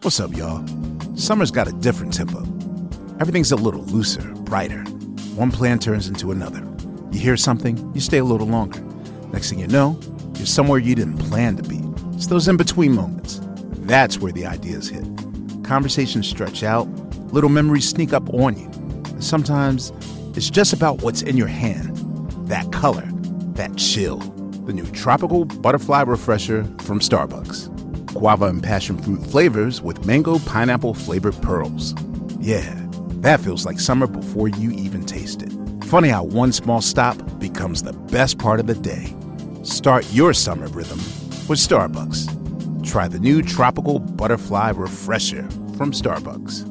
What's up, y'all? Summer's got a different tempo. Everything's a little looser, brighter. One plan turns into another. You hear something, you stay a little longer. Next thing you know, you're somewhere you didn't plan to be. It's those in-between moments. That's where the ideas hit. Conversations stretch out, little memories sneak up on you. And sometimes it's just about what's in your hand. That color, that chill. The new Tropical Butterfly Refresher from Starbucks. Guava and passion fruit flavors with mango pineapple flavored pearls. Yeah, that feels like summer before you even taste it. Funny how one small stop becomes the best part of the day. Start your summer rhythm with Starbucks. Try the new Tropical Butterfly Refresher from Starbucks.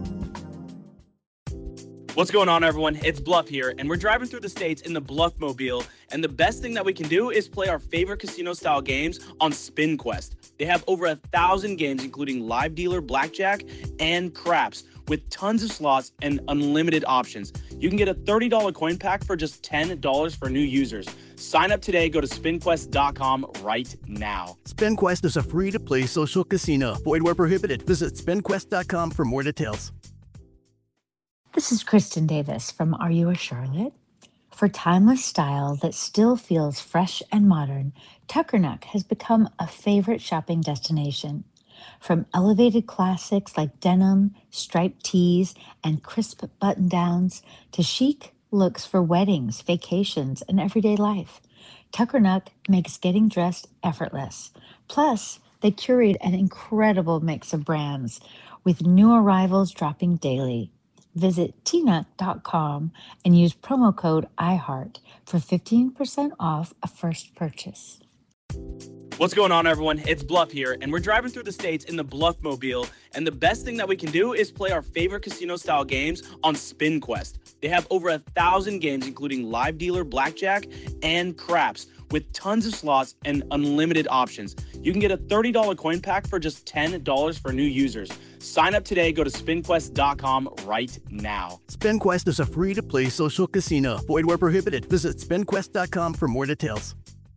What's going on, everyone? It's Bluff here, and we're driving through the states in the Bluff-mobile, and the best thing that we can do is play our favorite casino-style games on SpinQuest. They have over 1,000 games, including live dealer, blackjack, and craps, with tons of slots and unlimited options. You can get a $30 coin pack for just $10 for new users. Sign up today. Go to spinquest.com right now. SpinQuest is a free-to-play social casino. Void where prohibited. Visit spinquest.com for more details. This is Kristen Davis from Are You a Charlotte? For timeless style that still feels fresh and modern, Tuckernuck has become a favorite shopping destination. From elevated classics like denim, striped tees, and crisp button-downs to chic looks for weddings, vacations, and everyday life, Tuckernuck makes getting dressed effortless. Plus, they curate an incredible mix of brands with new arrivals dropping daily. Visit tnut.com and use promo code IHEART for 15% off a first purchase. What's going on, everyone? It's Bluff here, and we're driving through the states in the Bluff-mobile, and the best thing that we can do is play our favorite casino-style games on SpinQuest. They have over 1,000 games, including live dealer, blackjack, and craps, with tons of slots and unlimited options. You can get a $30 coin pack for just $10 for new users. Sign up today. Go to spinquest.com right now. SpinQuest is a free-to-play social casino. Void where prohibited. Visit spinquest.com for more details.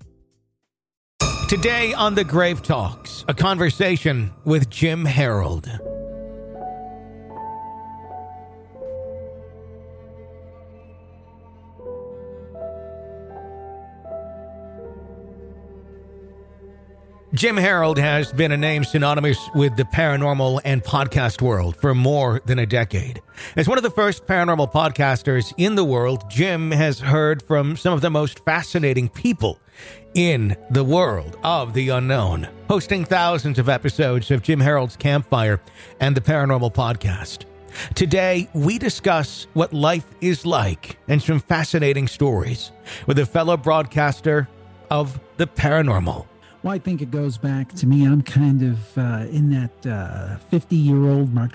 Today on The Grave Talks, a conversation with Jim Harold. Jim Harold has been a name synonymous with the paranormal and podcast world for more than a decade. As one of the first paranormal podcasters in the world, Jim has heard from some of the most fascinating people in the world of the unknown, hosting thousands of episodes of Jim Harold's Campfire and the Paranormal Podcast. Today, we discuss what life is like and some fascinating stories with a fellow broadcaster of the paranormal. Well, I think it goes back to me. I'm kind of in that 50-year-old mark.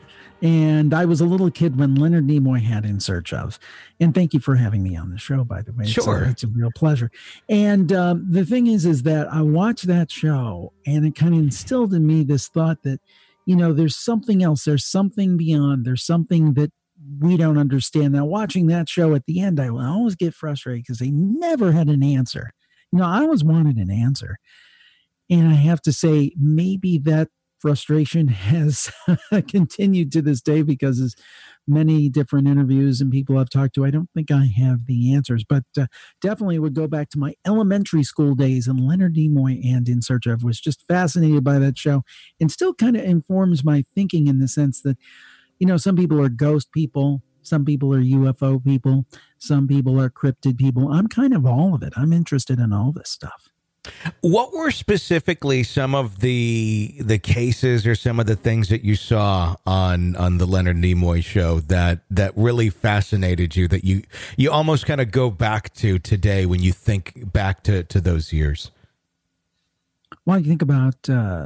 And I was a little kid when Leonard Nimoy had In Search Of. And thank you for having me on the show, by the way. Sure. It's a real pleasure. And the thing is that I watched that show, and it kind of instilled in me this thought that, you know, there's something else. There's something beyond. There's something that we don't understand. Now, watching that show at the end, I will always get frustrated because they never had an answer. You know, I always wanted an answer. And I have to say, maybe that frustration has continued to this day because as many different interviews and people I've talked to, I don't think I have the answers. But definitely would go back to my elementary school days, and Leonard Nimoy and In Search Of was just fascinated by that show and still kind of informs my thinking in the sense that, you know, some people are ghost people. Some people are UFO people. Some people are cryptid people. I'm kind of all of it. I'm interested in all this stuff. What were specifically some of the cases or some of the things that you saw on the Leonard Nimoy show that really fascinated you, that you almost kind of go back to today when you think back to those years? Well, you think about,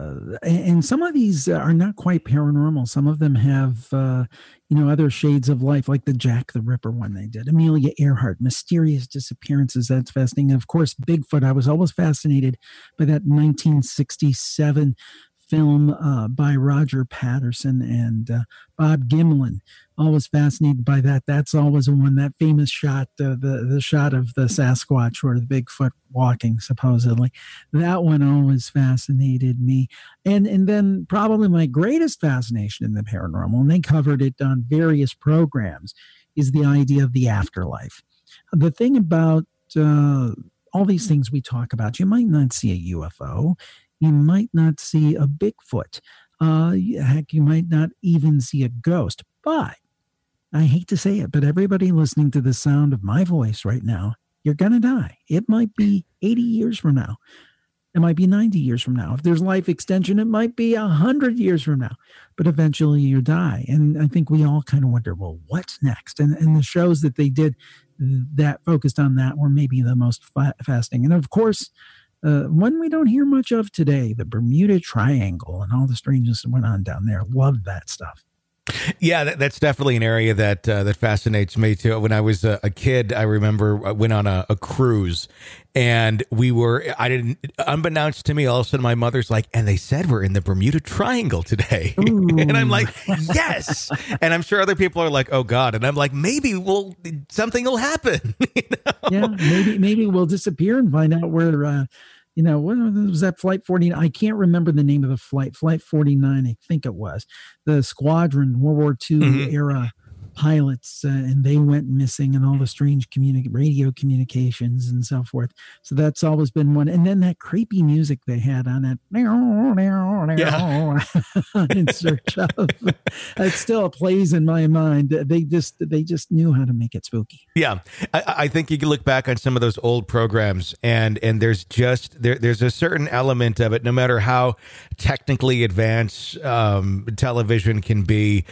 and some of these are not quite paranormal. Some of them have, other shades of life, like the Jack the Ripper one they did. Amelia Earhart, mysterious disappearances. That's fascinating. Of course, Bigfoot. I was always fascinated by that 1967 film by Roger Patterson and Bob Gimlin. Always fascinated by that. That's always one, that famous shot, the shot of the Sasquatch or the Bigfoot walking, supposedly. That one always fascinated me. And then probably my greatest fascination in the paranormal, and they covered it on various programs, is the idea of the afterlife. The thing about all these things we talk about, you might not see a UFO, you might not see a Bigfoot, heck, you might not even see a ghost, but I hate to say it, but everybody listening to the sound of my voice right now, you're going to die. It might be 80 years from now. It might be 90 years from now. If there's life extension, it might be 100 years from now. But eventually you die. And I think we all kind of wonder, well, what's next? And the shows that they did that focused on that were maybe the most fascinating. And of course, one we don't hear much of today, the Bermuda Triangle and all the strangeness that went on down there. Loved that stuff. Yeah, that's definitely an area that fascinates me too. When I was a kid, I remember I went on a cruise, and unbeknownst to me, all of a sudden my mother's like, and they said we're in the Bermuda Triangle today. And I'm like, yes. And I'm sure other people are like, oh God. And I'm like, maybe something will happen. You know? Yeah, maybe we'll disappear and find out where, what was that Flight 49? I can't remember the name of the flight. Flight 49, I think it was. The squadron, World War II era pilots, and they went missing, and all the strange radio communications and so forth. So that's always been one. And then that creepy music they had on it. In search of. It still plays in my mind. They just knew how to make it spooky. Yeah. I think you can look back on some of those old programs, and there's just there's a certain element of it, no matter how technically advanced television can be.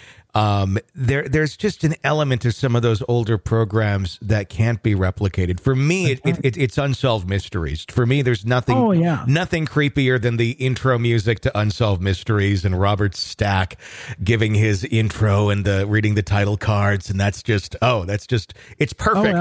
There's just an element to some of those older programs that can't be replicated. For me, it's Unsolved Mysteries. For me, there's nothing creepier than the intro music to Unsolved Mysteries and Robert Stack giving his intro and reading the title cards, and it's perfect.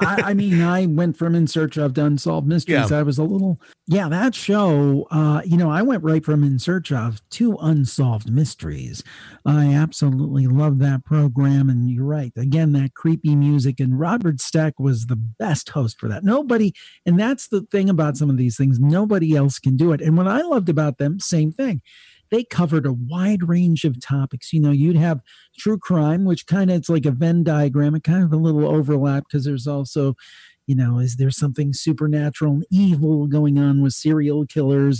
I went from In Search of to Unsolved Mysteries. Yeah. I was that show. I went right from In Search of to Unsolved Mysteries. I absolutely love that program, and you're right. Again, that creepy music, and Robert Stack was the best host for that. And that's the thing about some of these things, nobody else can do it. And what I loved about them, same thing. They covered a wide range of topics. You'd have true crime, which it's like a Venn diagram, kind of a little overlap, because there's also, is there something supernatural and evil going on with serial killers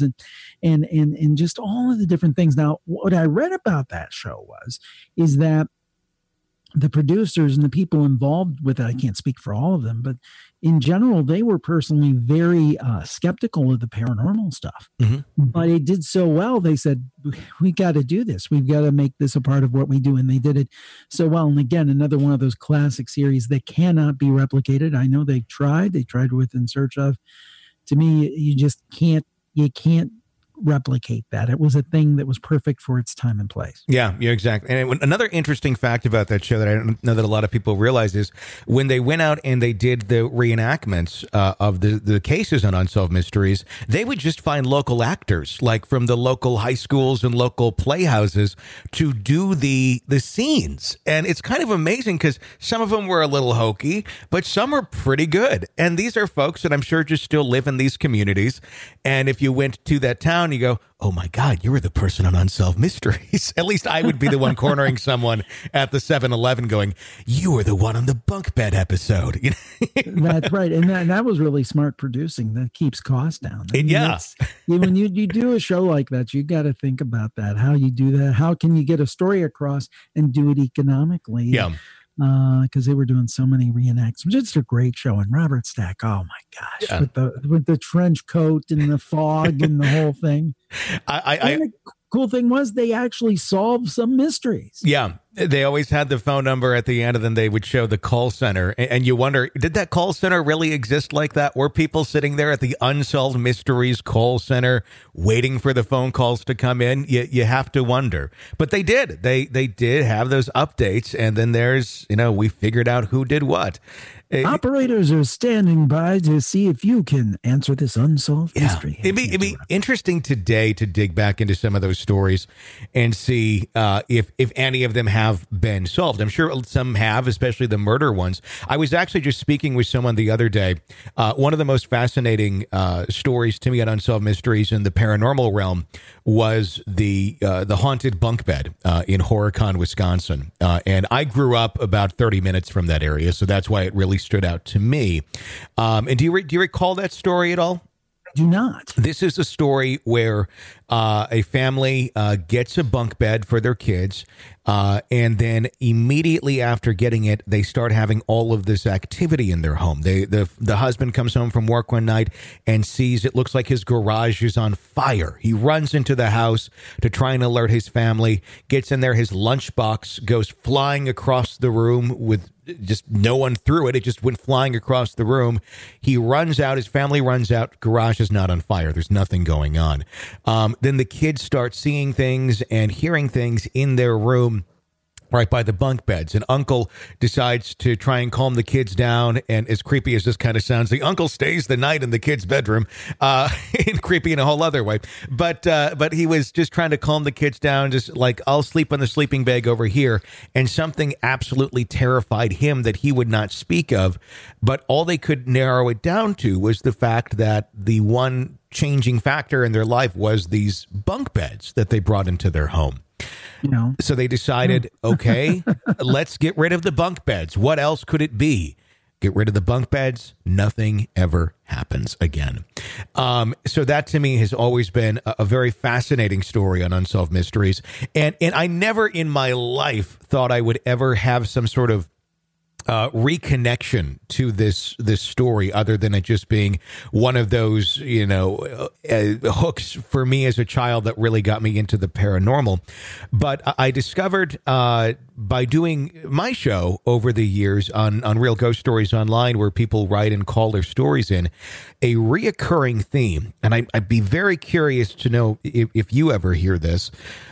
and just all of the different things. Now, what I read about that show is that the producers and the people involved with it, I can't speak for all of them, but in general, they were personally very skeptical of the paranormal stuff. Mm-hmm. But it did so well, they said, we got to do this. We've got to make this a part of what we do. And they did it so well. And again, another one of those classic series that cannot be replicated. I know they tried with In Search of. To me, you can't replicate that. It was a thing that was perfect for its time and place. Yeah, exactly. And another interesting fact about that show that I don't know that a lot of people realize is when they went out and they did the reenactments of the cases on Unsolved Mysteries, they would just find local actors, like from the local high schools and local playhouses, to do the scenes. And it's kind of amazing because some of them were a little hokey, but some were pretty good. And these are folks that I'm sure just still live in these communities. And if you went to that town, you go, oh my God, you were the person on Unsolved Mysteries. At least I would be the one cornering someone at the 7-Eleven going, you were the one on the bunk bed episode. That's right. And that was really smart producing. That keeps costs down. When you do a show like that, you got to think about that, how you do that. How can you get a story across and do it economically? Yeah. Because they were doing so many reenactments. Just a great show. And Robert Stack, oh my gosh, with the trench coat and the fog and the whole thing. The cool thing was they actually solved some mysteries. Yeah. They always had the phone number at the end, and then they would show the call center. And you wonder, did that call center really exist like that? Were people sitting there at the Unsolved Mysteries call center waiting for the phone calls to come in? You have to wonder. But they did. They did have those updates. And then there's, we figured out who did what. Operators are standing by to see if you can answer this unsolved mystery. It'd be interesting today to dig back into some of those stories and see if any of them have been solved. I'm sure some have, especially the murder ones. I was actually just speaking with someone the other day. One of the most fascinating stories to me on Unsolved Mysteries in the paranormal realm was the haunted bunk bed in Horicon, Wisconsin. And I grew up about 30 minutes from that area, so that's why it really stood out to me. And do you recall that story at all? Do not. This is a story where a family gets a bunk bed for their kids, and then immediately after getting it, they start having all of this activity in their home. The husband comes home from work one night and sees it looks like his garage is on fire. He runs into the house to try and alert his family, gets in there, his lunchbox goes flying across the room with just no one threw it. It just went flying across the room. He runs out. His family runs out. Garage is not on fire. There's nothing going on. Then the kids start seeing things and hearing things in their room right by the bunk beds. And uncle decides to try and calm the kids down. And as creepy as this kind of sounds, the uncle stays the night in the kids' bedroom, and creepy in a whole other way. But he was just trying to calm the kids down, just like, I'll sleep on the sleeping bag over here. And something absolutely terrified him that he would not speak of. But all they could narrow it down to was the fact that the one changing factor in their life was these bunk beds that they brought into their home. So they decided, okay, let's get rid of the bunk beds. What else could it be? Get rid of the bunk beds. Nothing ever happens again. So that to me has always been a very fascinating story on Unsolved Mysteries. And I never in my life thought I would ever have some sort of reconnection to this story, other than it just being one of those, hooks for me as a child that really got me into the paranormal. But I discovered by doing my show over the years on Real Ghost Stories Online, where people write and call their stories in, a reoccurring theme, and I'd be very curious to know if you ever hear this,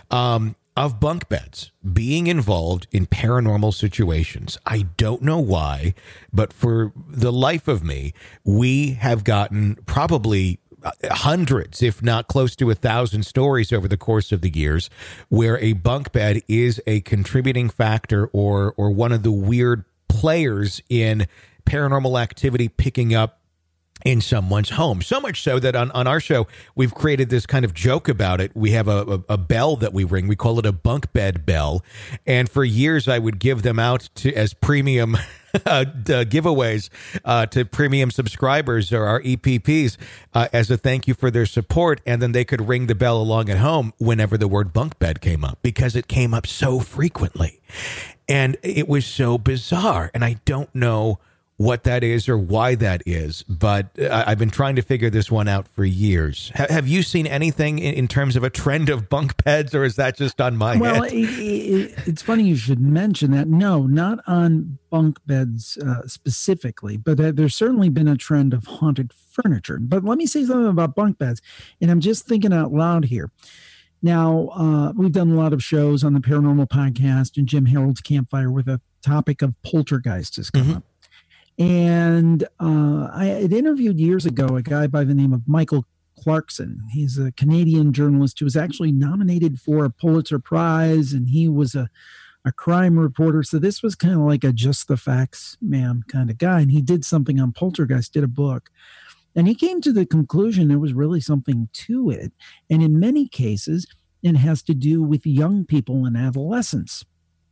of bunk beds being involved in paranormal situations. I don't know why, but for the life of me, we have gotten probably hundreds, if not close to 1,000 stories over the course of the years where a bunk bed is a contributing factor or one of the weird players in paranormal activity picking up in someone's home. So much so that on our show, we've created this kind of joke about it. We have a bell that we ring. We call it a bunk bed bell. And for years, I would give them out as premium giveaways to premium subscribers or our EPPs as a thank you for their support. And then they could ring the bell along at home whenever the word bunk bed came up, because it came up so frequently. And it was so bizarre. And I don't know what that is or why that is, but I've been trying to figure this one out for years. Have you seen anything in terms of a trend of bunk beds, or is that just on my head? It's funny you should mention that. No, not on bunk beds specifically, but there's certainly been a trend of haunted furniture. But let me say something about bunk beds, and I'm just thinking out loud here. Now, we've done a lot of shows on the Paranormal Podcast and Jim Harold's Campfire where the topic of poltergeist has come up. And I had interviewed years ago a guy by the name of Michael Clarkson. He's a Canadian journalist who was actually nominated for a Pulitzer Prize, and he was a crime reporter. So this was kind of like a just the facts, ma'am kind of guy. And he did something on poltergeist, did a book. And he came to the conclusion there was really something to it. And in many cases, it has to do with young people and adolescents.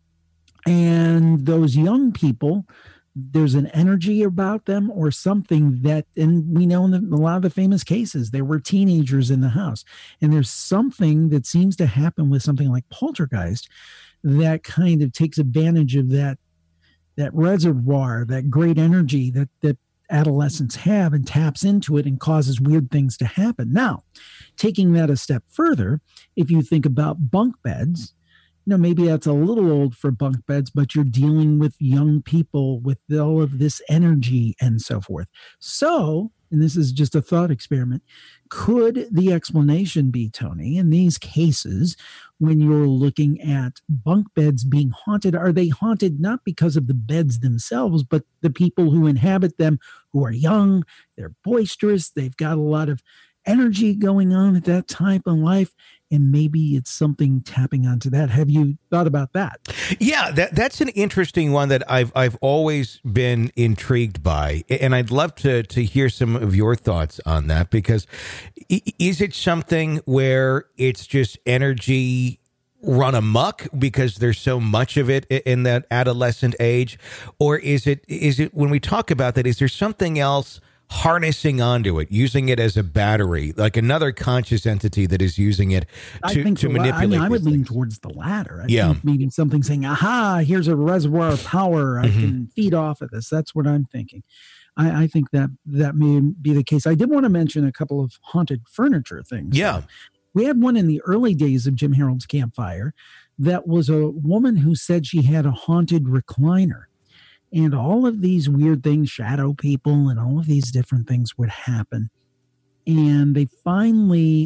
And those young people, there's an energy about them or something that, and we know in a lot of the famous cases, there were teenagers in the house. And there's something that seems to happen with something like poltergeist that kind of takes advantage of that reservoir, that great energy that adolescents have, and taps into it and causes weird things to happen. Now, taking that a step further, if you think about bunk beds, maybe that's a little old for bunk beds, but you're dealing with young people with all of this energy and so forth. So and this is just a thought experiment, could the explanation be, Tony, in these cases, when you're looking at bunk beds being haunted, are they haunted not because of the beds themselves, but the people who inhabit them, who are young, they're boisterous, they've got a lot of energy going on at that time of life, and maybe it's something tapping onto that. Have you thought about that? Yeah, that's an interesting one that I've always been intrigued by, and I'd love to hear some of your thoughts on that, because is it something where it's just energy run amok because there's so much of it in that adolescent age, or is it when we talk about that, is there something else harnessing onto it, using it as a battery, like another conscious entity that is using it to manipulate? I would lean towards the latter. I think maybe something saying, aha, here's a reservoir of power. I can feed off of this. That's what I'm thinking. I think that may be the case. I did want to mention a couple of haunted furniture things. Yeah. We had one in the early days of Jim Harold's Campfire that was a woman who said she had a haunted recliner. And all of these weird things, shadow people and all of these different things would happen. And they finally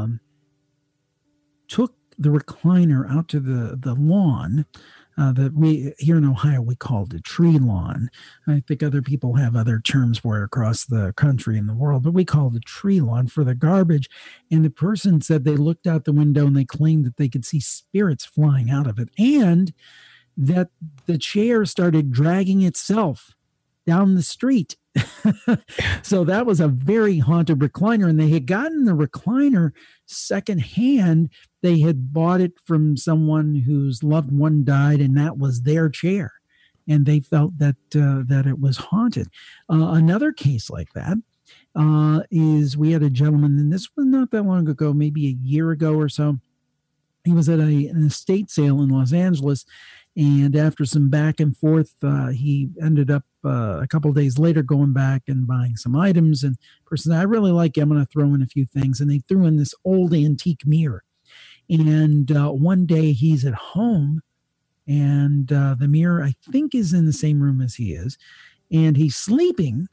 took the recliner out to the lawn that we here in Ohio, we called a tree lawn. I think other people have other terms for it across the country and the world, but we called it tree lawn for the garbage. And the person said they looked out the window and they claimed that they could see spirits flying out of it. And that the chair started dragging itself down the street. So that was a very haunted recliner, and they had gotten the recliner secondhand. They had bought it from someone whose loved one died, and that was their chair, and they felt that it was haunted. Another case like that is we had a gentleman, and this was not that long ago, maybe a year ago or so. He was at an estate sale in Los Angeles, and after some back and forth, he ended up a couple of days later going back and buying some items. And the person said, I really like it. I'm going to throw in a few things. And they threw in this old antique mirror. And one day he's at home, and the mirror, I think, is in the same room as he is. And he's sleeping.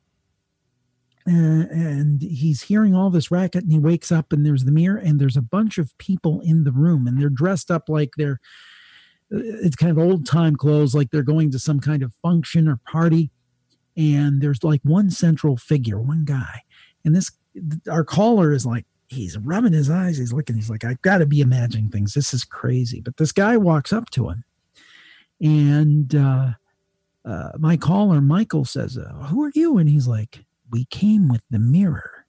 And he's hearing all this racket, and he wakes up, and there's the mirror, and there's a bunch of people in the room, and they're dressed up like it's kind of old time clothes, like they're going to some kind of function or party. And there's like one central figure, one guy. And our caller is like, he's rubbing his eyes. He's looking, he's like, I've got to be imagining things. This is crazy. But this guy walks up to him, and my caller, Michael, says, who are you? And he's like, we came with the mirror.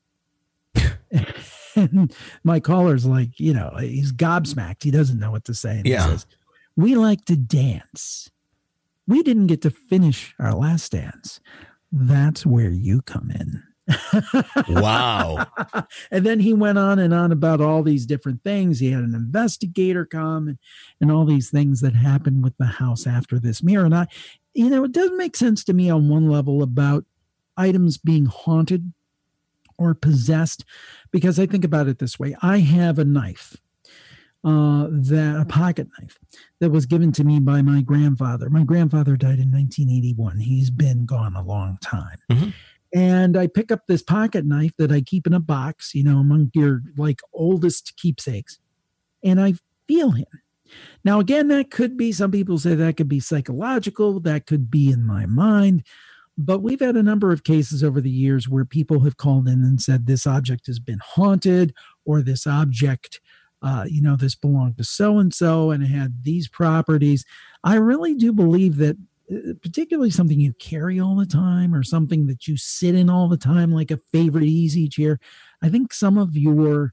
And my caller's like, he's gobsmacked. He doesn't know what to say. And he says, we like to dance. We didn't get to finish our last dance. That's where you come in. Wow. And then he went on and on about all these different things. He had an investigator come and all these things that happened with the house after this mirror. And it doesn't make sense to me on one level about items being haunted or possessed, because I think about it this way. I have a knife. A pocket knife that was given to me by my grandfather. My grandfather died in 1981. He's been gone a long time. Mm-hmm. And I pick up this pocket knife that I keep in a box, among your oldest keepsakes. And I feel him. Now, again, that could be, some people say that could be psychological. That could be in my mind. But we've had a number of cases over the years where people have called in and said this object has been haunted, or this object this belonged to so-and-so and it had these properties. I really do believe that particularly something you carry all the time or something that you sit in all the time, like a favorite easy chair, I think some of your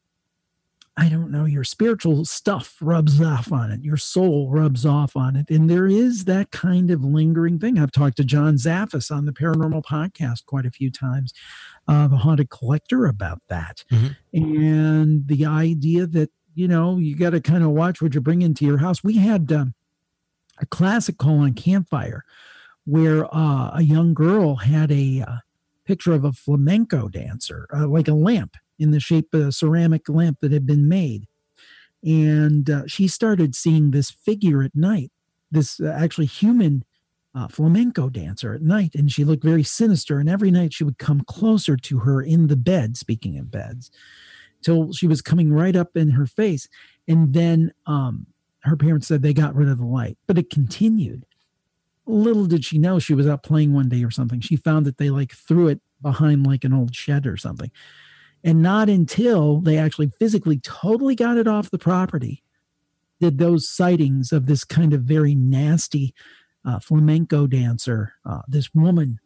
spiritual stuff rubs off on it. Your soul rubs off on it. And there is that kind of lingering thing. I've talked to John Zaffis on the Paranormal Podcast quite a few times, the Haunted Collector, about that. Mm-hmm. And the idea that, you got to kind of watch what you bring into your house. We had a classic call on Campfire where a young girl had a picture of a flamenco dancer, like a lamp in the shape of a ceramic lamp that had been made. And she started seeing this figure at night, this actually human flamenco dancer at night, and she looked very sinister. And every night she would come closer to her in the bed, speaking of beds, till she was coming right up in her face. And then her parents said they got rid of the light, but it continued. Little did she know, she was out playing one day or something. She found that they like threw it behind like an old shed or something. And not until they actually physically totally got it off the property did those sightings of this kind of very nasty flamenco dancer, this woman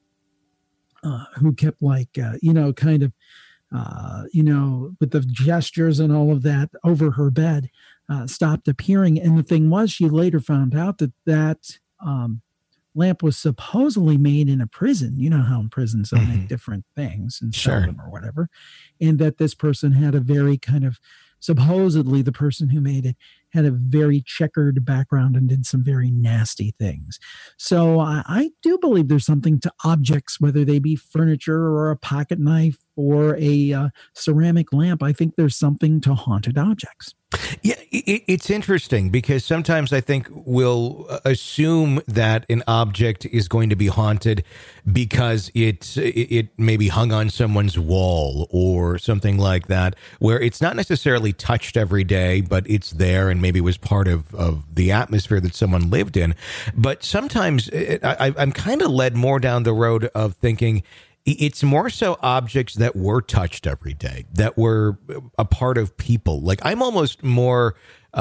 who kept like, kind of, with the gestures and all of that over her bed, stopped appearing. And the thing was, she later found out that lamp was supposedly made in a prison. You know how in prisons they make different things and sell them or whatever. And that this person had a very kind of, supposedly the person who made it had a very checkered background and did some very nasty things. So I do believe there's something to objects, whether they be furniture or a pocket knife or a ceramic lamp. I think there's something to haunted objects. Yeah, it's interesting because sometimes I think we'll assume that an object is going to be haunted because it maybe hung on someone's wall or something like that, where it's not necessarily touched every day, but it's there and maybe was part of the atmosphere that someone lived in. But sometimes I'm kind of led more down the road of thinking it's more so objects that were touched every day, that were a part of people. Like I'm almost more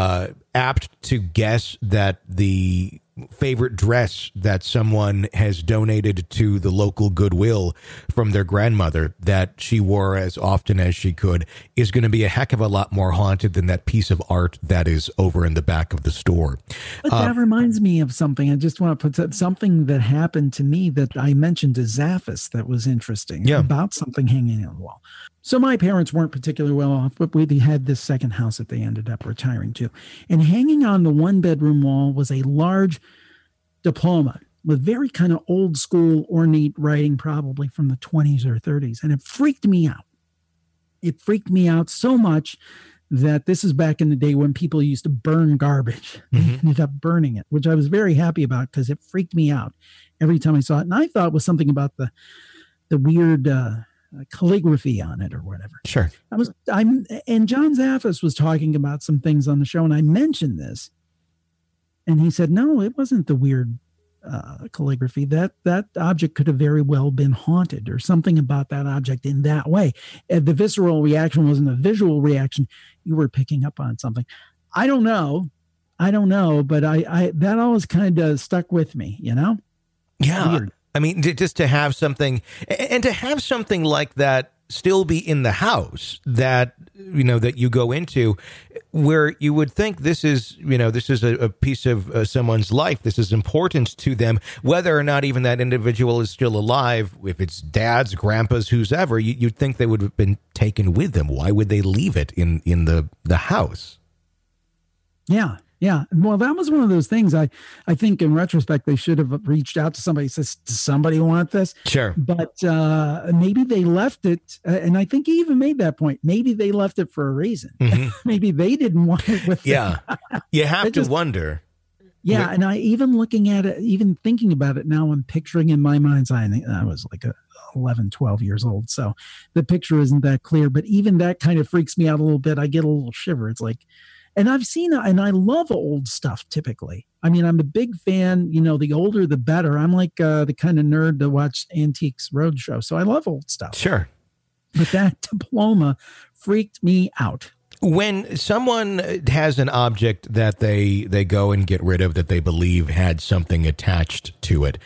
apt to guess that the favorite dress that someone has donated to the local Goodwill from their grandmother that she wore as often as she could is going to be a heck of a lot more haunted than that piece of art that is over in the back of the store. But that reminds me of something. I just want to put something that happened to me that I mentioned to Zaffis that was interesting about something hanging on the wall. So my parents weren't particularly well off, but we had this second house that they ended up retiring to. And hanging on the one-bedroom wall was a large diploma with very kind of old school ornate writing, probably from the 20s or 30s. And it freaked me out. It freaked me out so much that this is back in the day when people used to burn garbage. They ended up burning it, which I was very happy about because it freaked me out every time I saw it. And I thought it was something about the weird calligraphy on it or whatever. Sure. And John Zaffis was talking about some things on the show, and I mentioned this, and he said, no, it wasn't the weird calligraphy. That object could have very well been haunted or something about that object in that way. The visceral reaction wasn't a visual reaction. You were picking up on something. I don't know, but I that always kind of stuck with me, you know? Yeah. Weird. I mean, just to have something and to have something like that still be in the house that, that you go into where you would think this is a piece of someone's life. This is important to them, whether or not even that individual is still alive. If it's dads, grandpas, who's ever, you'd think they would have been taken with them. Why would they leave it in the house? Yeah. Yeah. Well, that was one of those things. I think in retrospect, they should have reached out to somebody, says, does somebody want this? Sure. But maybe they left it. And I think he even made that point. Maybe they left it for a reason. Maybe they didn't want it with them. You have to wonder. Yeah. And I even looking at it, even thinking about it now, I'm picturing in my mind's eye, I was like 11, 12 years old. So the picture isn't that clear, but even that kind of freaks me out a little bit. I get a little shiver. It's like, and I've seen, and I love old stuff typically. I mean, I'm a big fan, the older, the better. I'm like the kind of nerd to watch Antiques Roadshow. So I love old stuff. Sure. But that diploma freaked me out. When someone has an object that they go and get rid of that they believe had something attached to it,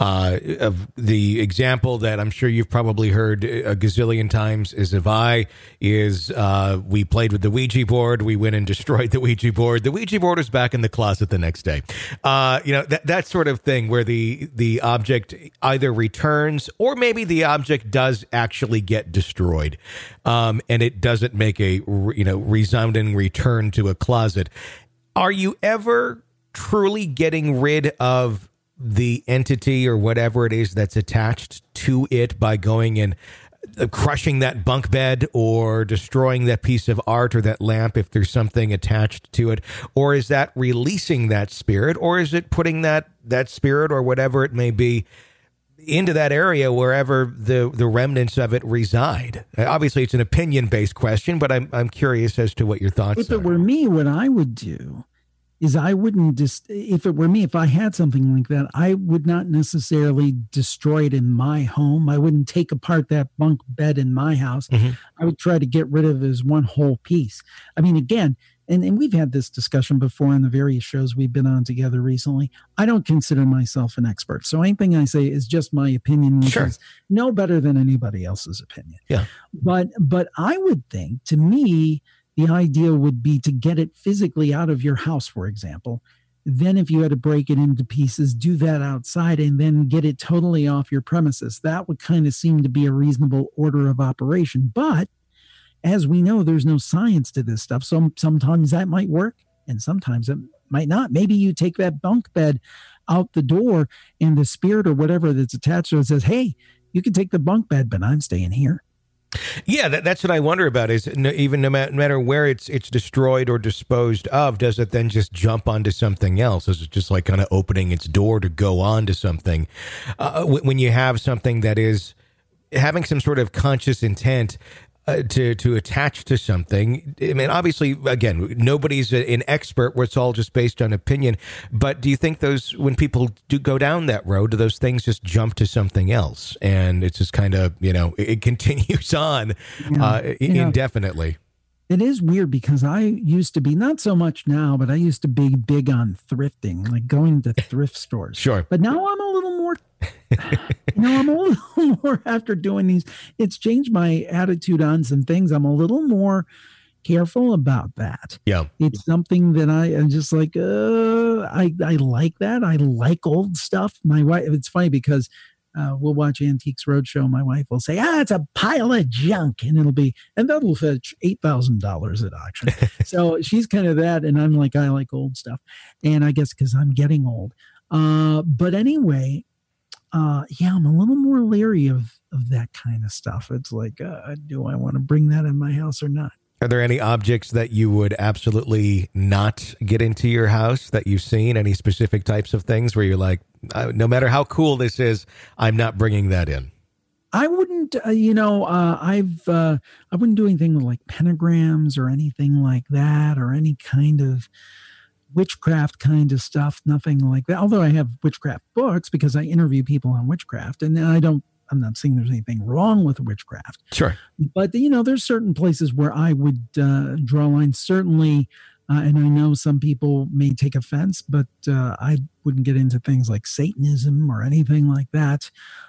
of the example that I'm sure you've probably heard a gazillion times is we played with the Ouija board, we went and destroyed the Ouija board. The Ouija board is back in the closet the next day. That sort of thing where the object either returns or maybe the object does actually get destroyed, and it doesn't make a resounding return to a closet. Are you ever truly getting rid of the entity or whatever it is that's attached to it by going and crushing that bunk bed or destroying that piece of art or that lamp if there's something attached to it? Or is that releasing that spirit? Or is it putting that spirit or whatever it may be into that area wherever the remnants of it reside? Obviously, it's an opinion-based question, but I'm curious as to what your thoughts are. If it were me, what I would do is I wouldn't just, if it were me, if I had something like that, I would not necessarily destroy it in my home. I wouldn't take apart that bunk bed in my house. Mm-hmm. I would try to get rid of it as one whole piece. I mean, again, and we've had this discussion before on the various shows we've been on together recently. I don't consider myself an expert. So anything I say is just my opinion, which is no better than anybody else's opinion. Yeah. But I would think, to me, the idea would be to get it physically out of your house, for example. Then if you had to break it into pieces, do that outside and then get it totally off your premises. That would kind of seem to be a reasonable order of operation. But as we know, there's no science to this stuff. So sometimes that might work and sometimes it might not. Maybe you take that bunk bed out the door and the spirit or whatever that's attached to it says, hey, you can take the bunk bed, but I'm staying here. Yeah, that's what I wonder about is no matter where it's destroyed or disposed of, does it then just jump onto something else? Is it just like kind of opening its door to go on to something? When you have something that is having some sort of conscious intent to attach to something. I mean, obviously, again, nobody's an expert where it's all just based on opinion. But do you think when people do go down that road, do those things just jump to something else? And it's just kind of, it continues on indefinitely. It is weird because I used to be, not so much now, but I used to be big on thrifting, like going to thrift stores. Sure. But now I'm a little more, after doing these, it's changed my attitude on some things. I'm a little more careful about that. Yeah. It's something that I'm just like, I like that. I like old stuff. My wife, it's funny because we'll watch Antiques Roadshow. My wife will say, it's a pile of junk. And that'll fetch $8,000 at auction. So she's kind of that. And I'm like, I like old stuff. And I guess because I'm getting old. But anyway, I'm a little more leery of that kind of stuff. It's like, do I want to bring that in my house or not? Are there any objects that you would absolutely not get into your house that you've seen? Any specific types of things where you're like, no matter how cool this is, I'm not bringing that in? I wouldn't, I wouldn't do anything with like pentagrams or anything like that, or any kind of witchcraft kind of stuff. Nothing like that. Although I have witchcraft books because I interview people on witchcraft, and I'm not saying there's anything wrong with witchcraft. Sure. But, there's certain places where I would draw lines, certainly. And I know some people may take offense, but I wouldn't get into things like Satanism or anything like that.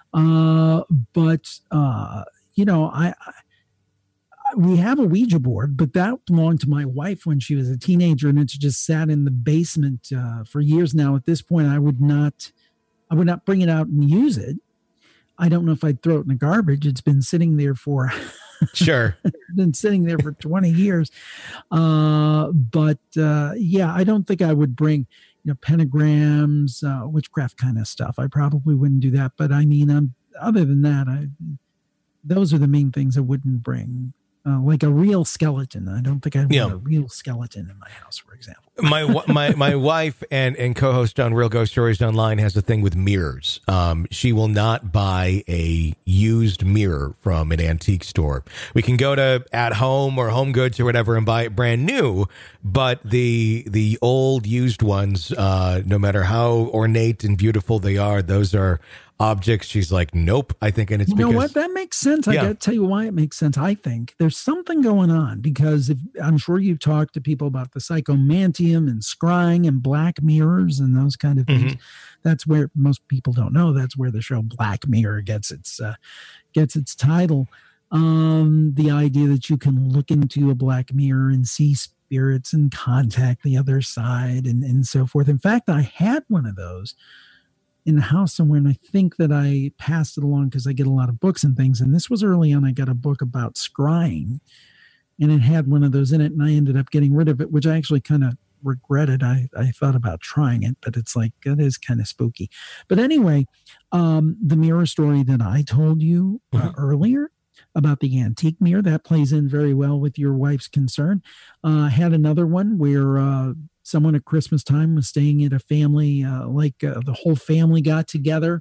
We have a Ouija board, but that belonged to my wife when she was a teenager, and it's just sat in the basement for years now. At this point, I would not bring it out and use it. I don't know if I'd throw it in the garbage. It's been sitting there for sure. been sitting there for 20 years. I don't think I would bring, pentagrams, witchcraft kind of stuff. I probably wouldn't do that. But I mean, other than that, those are the main things I wouldn't bring. Like a real skeleton. I don't think I'd want a real skeleton in my house, for example. My wife and co-host on Real Ghost Stories Online has a thing with mirrors. She will not buy a used mirror from an antique store. We can go to At Home or Home Goods or whatever and buy it brand new, but the old used ones, no matter how ornate and beautiful they are, those are objects. She's like, nope. I think, and it's because, what, that makes sense. I got to tell you why it makes sense. I think there's something going on because I'm sure you've talked to people about the psychomantium and scrying and black mirrors and those kind of things. Mm-hmm. That's where most people don't know. That's where the show Black Mirror gets its title. The idea that you can look into a black mirror and see spirits and contact the other side and so forth. In fact, I had one of those in the house somewhere, and I think that I passed it along because I get a lot of books and things. And this was early on. I got a book about scrying, and it had one of those in it, and I ended up getting rid of it, which I actually kind of regretted. I thought about trying it, but it's like, it is kind of spooky. But anyway, the mirror story that I told you earlier, about the antique mirror. That plays in very well with your wife's concern. Had another one where someone at Christmas time was staying at a family, the whole family got together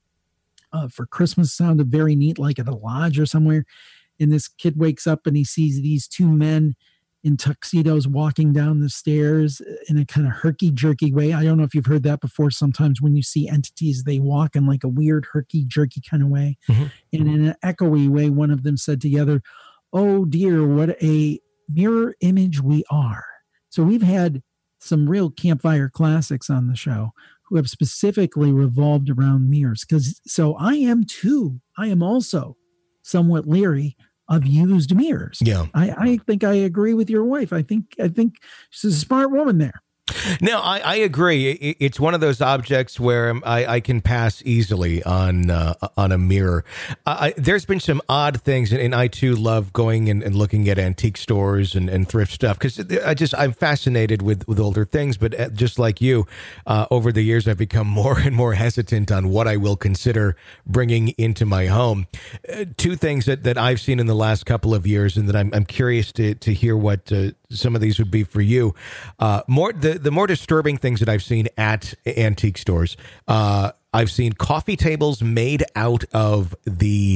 for Christmas. Sounded very neat, like at a lodge or somewhere. And this kid wakes up and he sees these two men in tuxedos walking down the stairs in a kind of herky-jerky way. I don't know if you've heard that before. Sometimes when you see entities, they walk in like a weird herky-jerky kind of way. Mm-hmm. And in an echoey way, one of them said together, "Oh dear, what a mirror image we are." So we've had some real campfire classics on the show who have specifically revolved around mirrors. So I am also somewhat leery of used mirrors. Yeah. I think I agree with your wife. I think she's a smart woman there. No, I agree. It's one of those objects where I can pass easily on a mirror. There's been some odd things, and I too love going and looking at antique stores and thrift stuff because I'm fascinated with older things. But just like you, over the years, I've become more and more hesitant on what I will consider bringing into my home. Two things that I've seen in the last couple of years, and that I'm curious to hear what some of these would be for you. The more disturbing things that I've seen at antique stores, I've seen coffee tables made out of the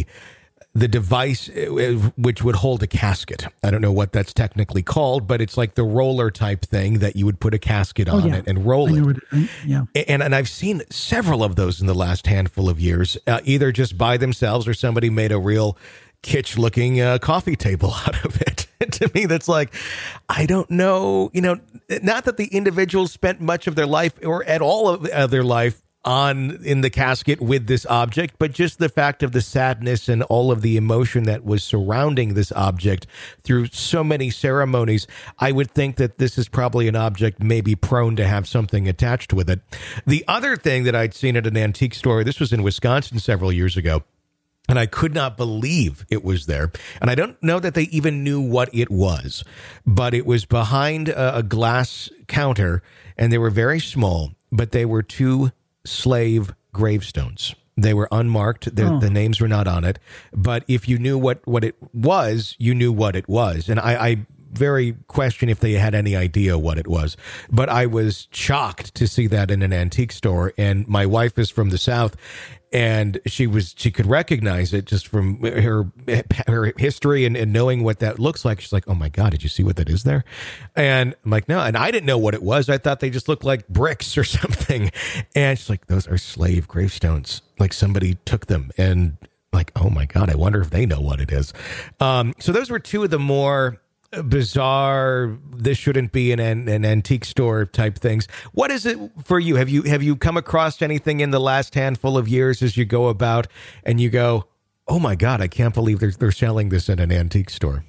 device which would hold a casket. I don't know what that's technically called, but it's like the roller type thing that you would put a casket on it and roll it. And I've seen several of those in the last handful of years, either just by themselves or somebody made a real kitsch looking coffee table out of it. To me, that's like, I don't know, not that the individuals spent much of their life or at all of their life in the casket with this object, but just the fact of the sadness and all of the emotion that was surrounding this object through so many ceremonies. I would think that this is probably an object maybe prone to have something attached with it. The other thing that I'd seen at an antique store, this was in Wisconsin several years ago, and I could not believe it was there. And I don't know that they even knew what it was, but it was behind a glass counter, and they were very small, but they were two slave gravestones. They were unmarked. The names were not on it. But if you knew what it was, you knew what it was. And I very question if they had any idea what it was. But I was shocked to see that in an antique store. And my wife is from the South, and she could recognize it just from her history and knowing what that looks like. She's like, "Oh my God, did you see what that is there?" And I'm like, "No." And I didn't know what it was. I thought they just looked like bricks or something. And she's like, "Those are slave gravestones. Like somebody took them." And like, "Oh my God, I wonder if they know what it is." So those were two of the more bizarre, this shouldn't be an antique store type things. What is it for you? Have you come across anything in the last handful of years as you go about and you go, "Oh my God, I can't believe they're selling this at an antique store"?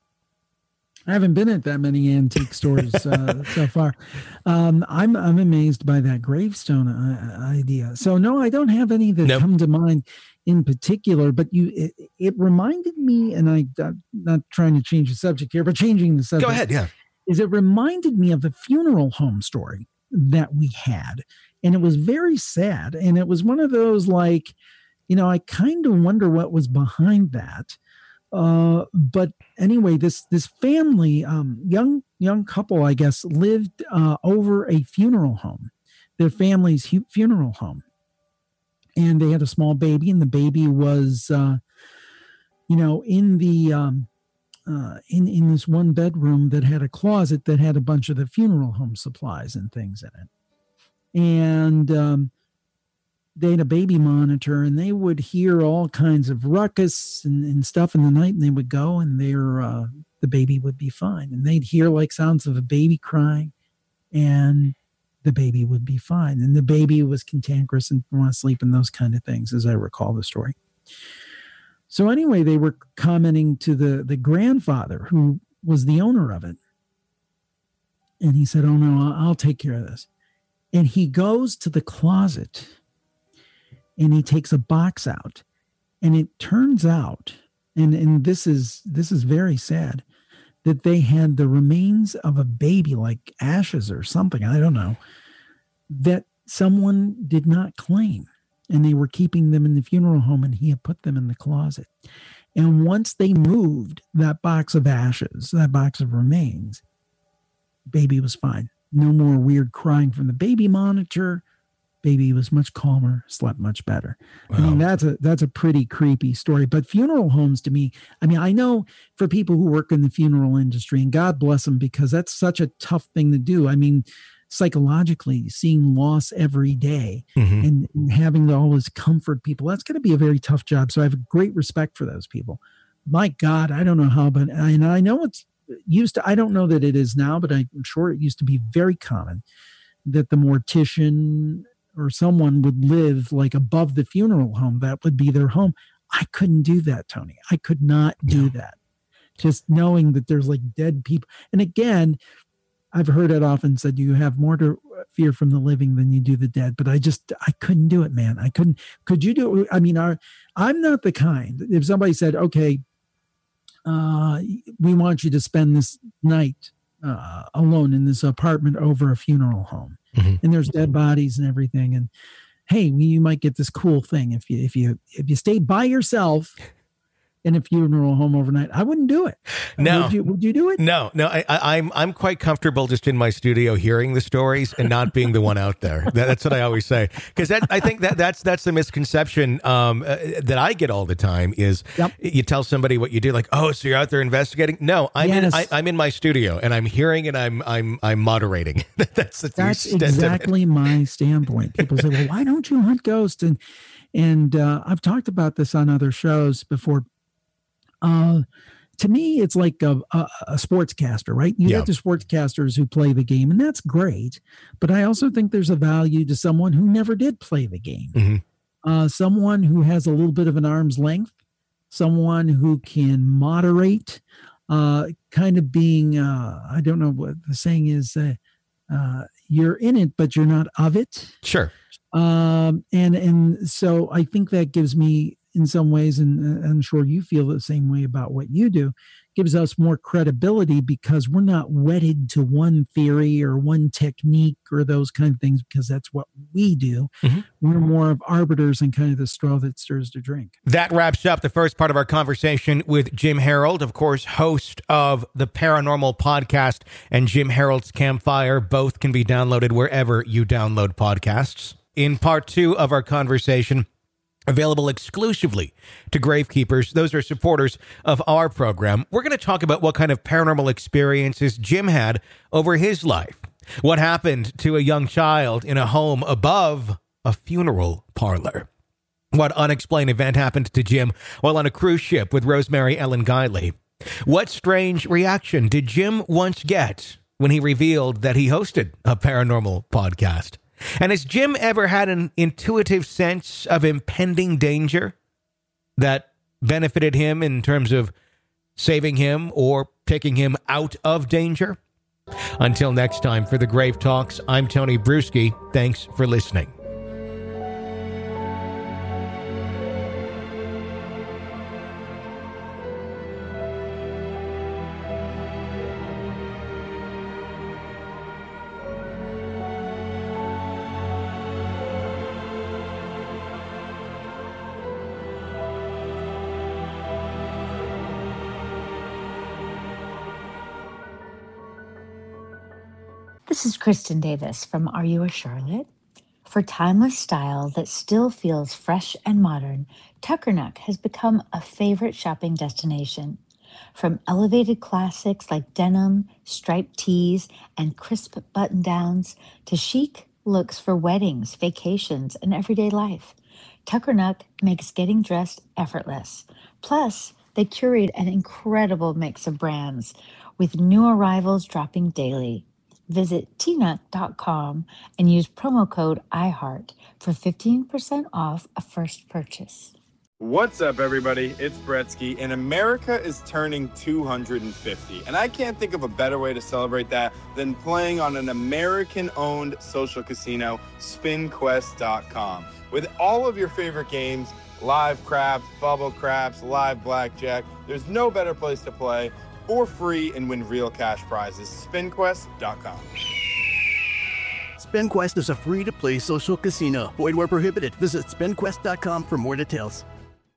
I haven't been at that many antique stores so far. I'm amazed by that gravestone idea. So no, I don't have any that come to mind in particular, but it reminded me, and I'm not trying to change the subject here, but changing the subject. Go ahead, yeah. It reminded me of the funeral home story that we had, and it was very sad, and it was one of those like, I kind of wonder what was behind that. But anyway, this family, young couple, I guess, lived over a funeral home, their family's funeral home. And they had a small baby, and the baby was, in the in this one bedroom that had a closet that had a bunch of the funeral home supplies and things in it. And they had a baby monitor, and they would hear all kinds of ruckus and stuff in the night, and they would go, and the baby would be fine. And they'd hear like sounds of a baby crying, and the baby would be fine. And the baby was cantankerous and want to sleep and those kind of things, as I recall the story. So anyway, they were commenting to the grandfather, who was the owner of it. And he said, "Oh no, I'll take care of this." And he goes to the closet and he takes a box out, and it turns out, and this is very sad, that they had the remains of a baby, like ashes or something, I don't know, that someone did not claim. And they were keeping them in the funeral home, and he had put them in the closet. And once they moved that box of ashes, that box of remains, baby was fine. No more weird crying from the baby monitor. Baby was much calmer, slept much better. Wow. I mean, that's a pretty creepy story. But funeral homes, to me, I mean, I know for people who work in the funeral industry, and God bless them, because that's such a tough thing to do. I mean, psychologically, seeing loss every day and having to always comfort people, that's going to be a very tough job. So I have a great respect for those people. My God, I don't know how, but I know it's used to, I don't know that it is now, but I'm sure it used to be very common that the mortician or someone would live like above the funeral home. That would be their home. I couldn't do that, Tony. I could not do that. Just knowing that there's like dead people. And again, I've heard it often said you have more to fear from the living than you do the dead, but I couldn't do it, man. I couldn't. Could you do it? I mean, I'm not the kind. If somebody said, okay, we want you to spend this night alone in this apartment over a funeral home, and there's dead bodies and everything, and hey, you might get this cool thing if you stay by yourself in a funeral home overnight. I wouldn't do it. No. Would you do it? No. I'm quite comfortable just in my studio hearing the stories and not being the one out there. That's what I always say. Because I think that's the misconception that I get all the time is you tell somebody what you do, like, oh, so you're out there investigating? No, I'm in my studio and I'm hearing and I'm moderating. That's exactly my standpoint. People say, well, why don't you hunt ghosts? And I've talked about this on other shows before. To me, it's like a sportscaster, right? You get the sportscasters who play the game, and that's great. But I also think there's a value to someone who never did play the game. Someone who has a little bit of an arm's length, someone who can moderate, kind of being, I don't know what the saying is, you're in it, but you're not of it. Sure. And so I think that gives me, in some ways, and I'm sure you feel the same way about what you do, gives us more credibility because we're not wedded to one theory or one technique or those kind of things, because that's what we do. We're more of arbiters and kind of the straw that stirs the drink. That wraps up the first part of our conversation with Jim Harold, of course, host of the Paranormal Podcast and Jim Harold's Campfire. Both can be downloaded wherever you download podcasts. In part two of our conversation, available exclusively to Gravekeepers, those are supporters of our program, we're going to talk about what kind of paranormal experiences Jim had over his life. What happened to a young child in a home above a funeral parlor? What unexplained event happened to Jim while on a cruise ship with Rosemary Ellen Guiley? What strange reaction did Jim once get when he revealed that he hosted a paranormal podcast? And has Jim ever had an intuitive sense of impending danger that benefited him in terms of saving him or picking him out of danger? Until next time, for the Grave Talks, I'm Tony Bruschi. Thanks for listening. This is Kristen Davis from Are You a Charlotte? For timeless style that still feels fresh and modern, Tuckernuck has become a favorite shopping destination. From elevated classics like denim, striped tees, and crisp button-downs to chic looks for weddings, vacations, and everyday life, Tuckernuck makes getting dressed effortless. Plus, they curate an incredible mix of brands with new arrivals dropping daily. Visit tnuck.com and use promo code IHEART for 15% off a first purchase. What's up, everybody? It's Bretsky, and America is turning 250. And I can't think of a better way to celebrate that than playing on an American-owned social casino, SpinQuest.com. With all of your favorite games, live craps, bubble craps, live blackjack, there's no better place to play for free and win real cash prizes. SpinQuest.com. SpinQuest is a free-to-play social casino. Void where prohibited. Visit SpinQuest.com for more details.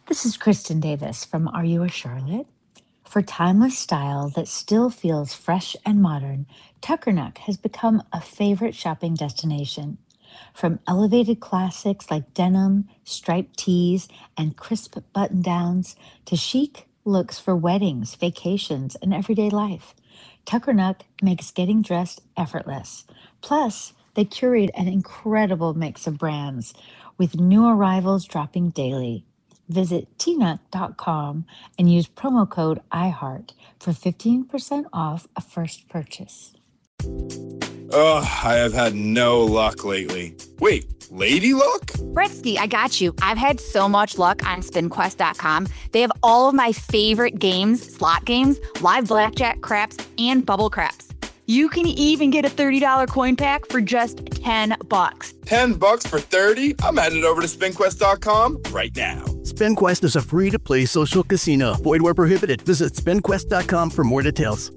This is Kristen Davis from Are You a Charlotte? For timeless style that still feels fresh and modern, Tuckernuck has become a favorite shopping destination. From elevated classics like denim, striped tees, and crisp button-downs to chic looks for weddings, vacations, and everyday life, Tuckernuck makes getting dressed effortless. Plus, they curate an incredible mix of brands, with new arrivals dropping daily. Visit tnuck.com and use promo code IHEART for 15% off a first purchase. Ugh, I have had no luck lately. Wait, lady luck? Bretsky, I got you. I've had so much luck on SpinQuest.com. They have all of my favorite games, slot games, live blackjack, craps, and bubble craps. You can even get a $30 coin pack for just $10. $10 for 30? I'm headed over to SpinQuest.com right now. SpinQuest is a free-to-play social casino. Void where prohibited. Visit SpinQuest.com for more details.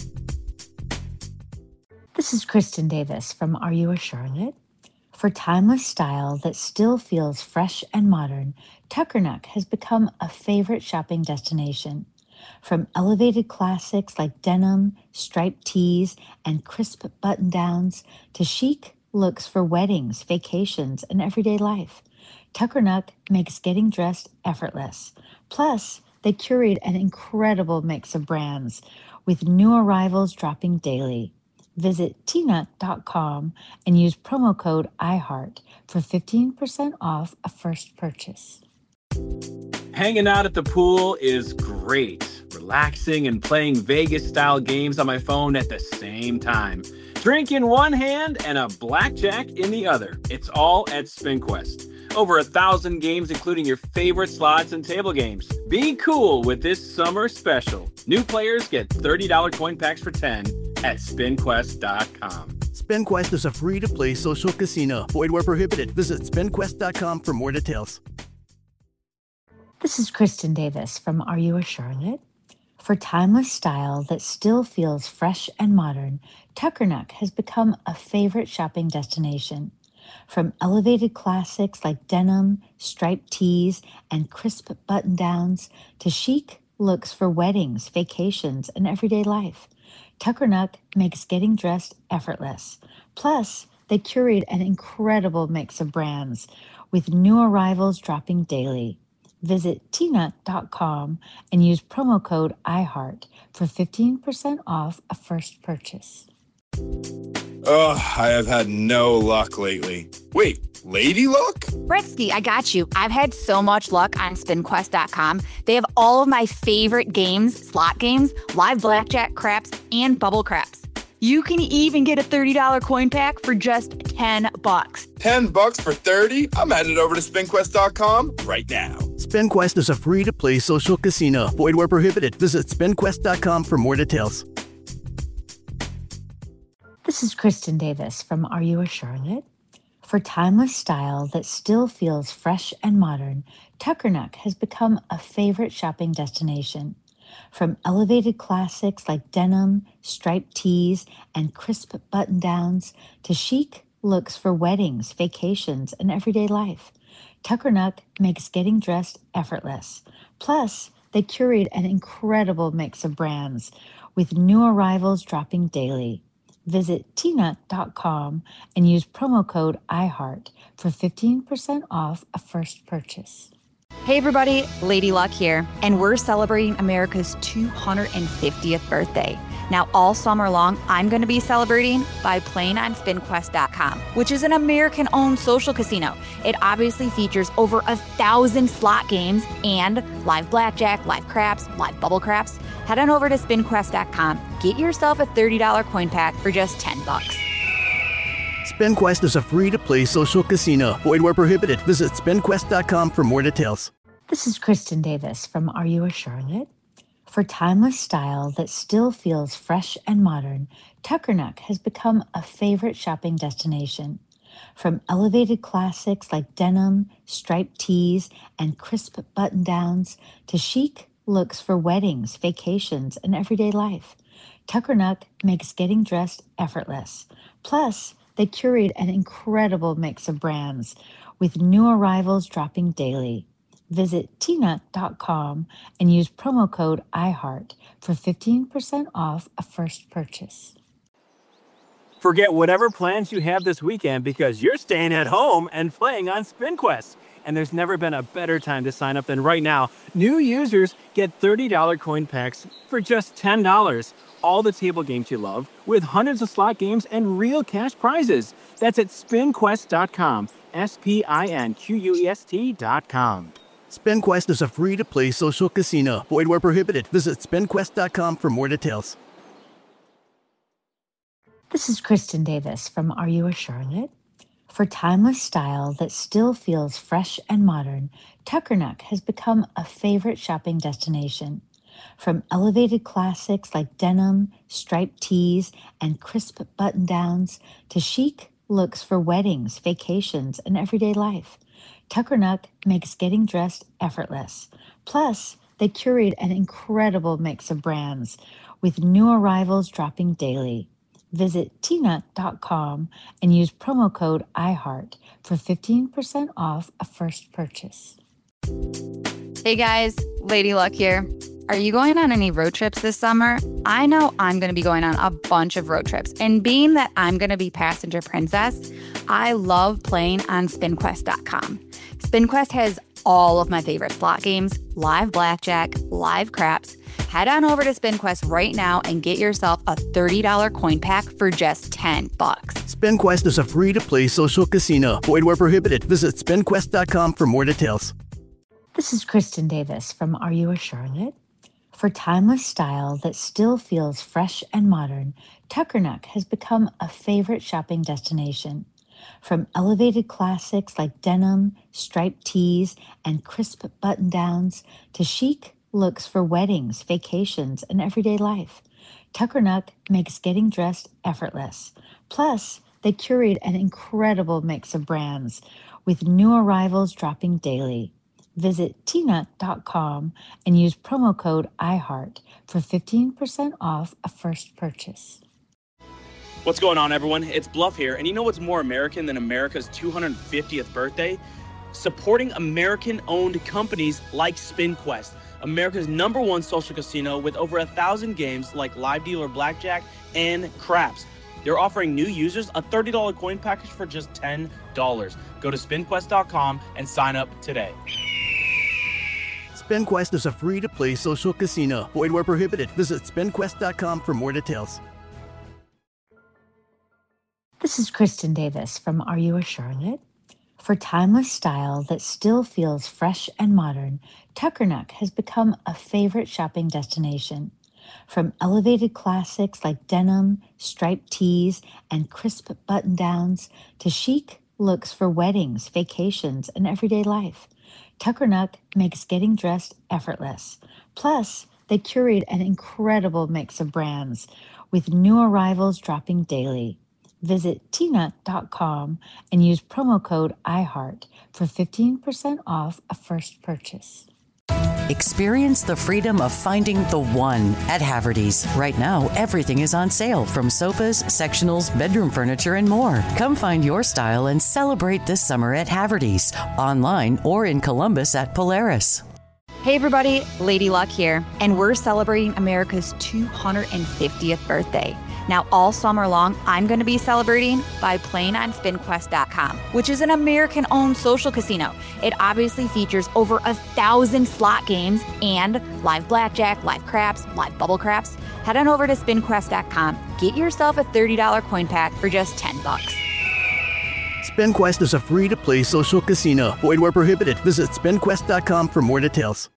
This is Kristen Davis from Are You a Charlotte? For timeless style that still feels fresh and modern, Tuckernuck has become a favorite shopping destination. From elevated classics like denim, striped tees, and crisp button-downs to chic looks for weddings, vacations, and everyday life, Tuckernuck makes getting dressed effortless. Plus, they curate an incredible mix of brands, with new arrivals dropping daily. Visit tnuck.com and use promo code IHEART for 15% off a first purchase. Hanging out at the pool is great. Relaxing and playing Vegas-style games on my phone at the same time. Drink in one hand and a blackjack in the other. It's all at SpinQuest. Over 1,000 games, including your favorite slots and table games. Be cool with this summer special. New players get $30 coin packs for 10 at SpinQuest.com. SpinQuest is a free-to-play social casino. Void where prohibited. Visit SpinQuest.com for more details. This is Kristen Davis from Are You a Charlotte? For timeless style that still feels fresh and modern, Tuckernuck has become a favorite shopping destination. From elevated classics like denim, striped tees, and crisp button-downs to chic looks for weddings, vacations, and everyday life, Tuckernuck makes getting dressed effortless. Plus, they curate an incredible mix of brands, with new arrivals dropping daily. Visit tnuck.com and use promo code IHEART for 15% off a first purchase. Ugh, I have had no luck lately. Wait, lady luck? Bretsky, I got you. I've had so much luck on SpinQuest.com. They have all of my favorite games, slot games, live blackjack, craps, and bubble craps. You can even get a $30 coin pack for just $10. $10 for 30? I'm headed over to SpinQuest.com right now. SpinQuest is a free-to-play social casino. Void where prohibited. Visit SpinQuest.com for more details. This is Kristen Davis from Are You a Charlotte? For timeless style that still feels fresh and modern, Tuckernuck has become a favorite shopping destination. From elevated classics like denim, striped tees, and crisp button-downs to chic looks for weddings, vacations, and everyday life, Tuckernuck makes getting dressed effortless. Plus, they curate an incredible mix of brands, with new arrivals dropping daily. Visit tnuck.com and use promo code IHEART for 15% off a first purchase. Hey everybody, Lady Luck here, and we're celebrating America's 250th birthday. Now, all summer long, I'm going to be celebrating by playing on SpinQuest.com, which is an American-owned social casino. It obviously features over 1,000 slot games and live blackjack, live craps, live bubble craps. Head on over to SpinQuest.com. Get yourself a $30 coin pack for just $10. SpinQuest is a free-to-play social casino. Void where prohibited. Visit SpinQuest.com for more details. This is Kristen Davis from Are You a Charlotte? For timeless style that still feels fresh and modern, Tuckernuck has become a favorite shopping destination. From elevated classics like denim, striped tees, and crisp button-downs to chic looks for weddings, vacations, and everyday life, Tuckernuck makes getting dressed effortless. Plus, they curate an incredible mix of brands, with new arrivals dropping daily. Visit tnut.com and use promo code IHEART for 15% off a first purchase. Forget whatever plans you have this weekend because you're staying at home and playing on SpinQuest. And there's never been a better time to sign up than right now. New users get $30 coin packs for just $10. All the table games you love with hundreds of slot games and real cash prizes. That's at spinquest.com. SPINQUEST.com. SpinQuest is a free-to-play social casino. Void where prohibited. Visit spinquest.com for more details. This is Kristen Davis from Are You a Charlotte? For timeless style that still feels fresh and modern, Tuckernuck has become a favorite shopping destination. From elevated classics like denim, striped tees, and crisp button-downs to chic looks for weddings, vacations, and everyday life, Tuckernuck makes getting dressed effortless. Plus, they curate an incredible mix of brands, with new arrivals dropping daily. Visit tnut.com and use promo code IHEART for 15% off a first purchase. Hey guys, Lady Luck here. Are you going on any road trips this summer? I know I'm going to be going on a bunch of road trips. And being that I'm going to be passenger princess, I love playing on SpinQuest.com. SpinQuest has all of my favorite slot games, live blackjack, live craps. Head on over to SpinQuest right now and get yourself a $30 coin pack for just $10. SpinQuest is a free-to-play social casino. Void where prohibited. Visit spinquest.com for more details. This is Kristen Davis from Are You a Charlotte? For timeless style that still feels fresh and modern, Tuckernuck has become a favorite shopping destination. From elevated classics like denim, striped tees, and crisp button-downs to chic looks for weddings, vacations, and everyday life, Tuckernuck makes getting dressed effortless. Plus, they curate an incredible mix of brands, with new arrivals dropping daily. Visit tnut.com and use promo code IHEART for 15% off a first purchase. What's going on, everyone? It's Bluff here, and you know what's more American than America's 250th birthday? Supporting American-owned companies like SpinQuest, America's #1 social casino with over 1,000 games like live dealer blackjack and craps. They're offering new users a $30 coin package for just $10. Go to spinquest.com and sign up today. SpinQuest is a free-to-play social casino. Void where prohibited. Visit spinquest.com for more details. This is Kristen Davis from Are You a Charlotte? For timeless style that still feels fresh and modern, Tuckernuck has become a favorite shopping destination. From elevated classics like denim, striped tees, and crisp button-downs to chic looks for weddings, vacations, and everyday life, Tuckernuck makes getting dressed effortless. Plus, they curate an incredible mix of brands, with new arrivals dropping daily. Visit tnut.com and use promo code IHEART for 15% off a first purchase. Experience the freedom of finding the one at Haverty's. Right now, everything is on sale, from sofas, sectionals, bedroom furniture, and more. Come find your style and celebrate this summer at Haverty's, online or in Columbus at Polaris. Hey everybody, Lady Luck here, and we're celebrating America's 250th birthday. Now, all summer long, I'm going to be celebrating by playing on SpinQuest.com, which is an American-owned social casino. It obviously features over 1,000 slot games and live blackjack, live craps, live bubble craps. Head on over to SpinQuest.com. Get yourself a $30 coin pack for just $10. SpinQuest is a free-to-play social casino. Void where prohibited. Visit spinquest.com for more details.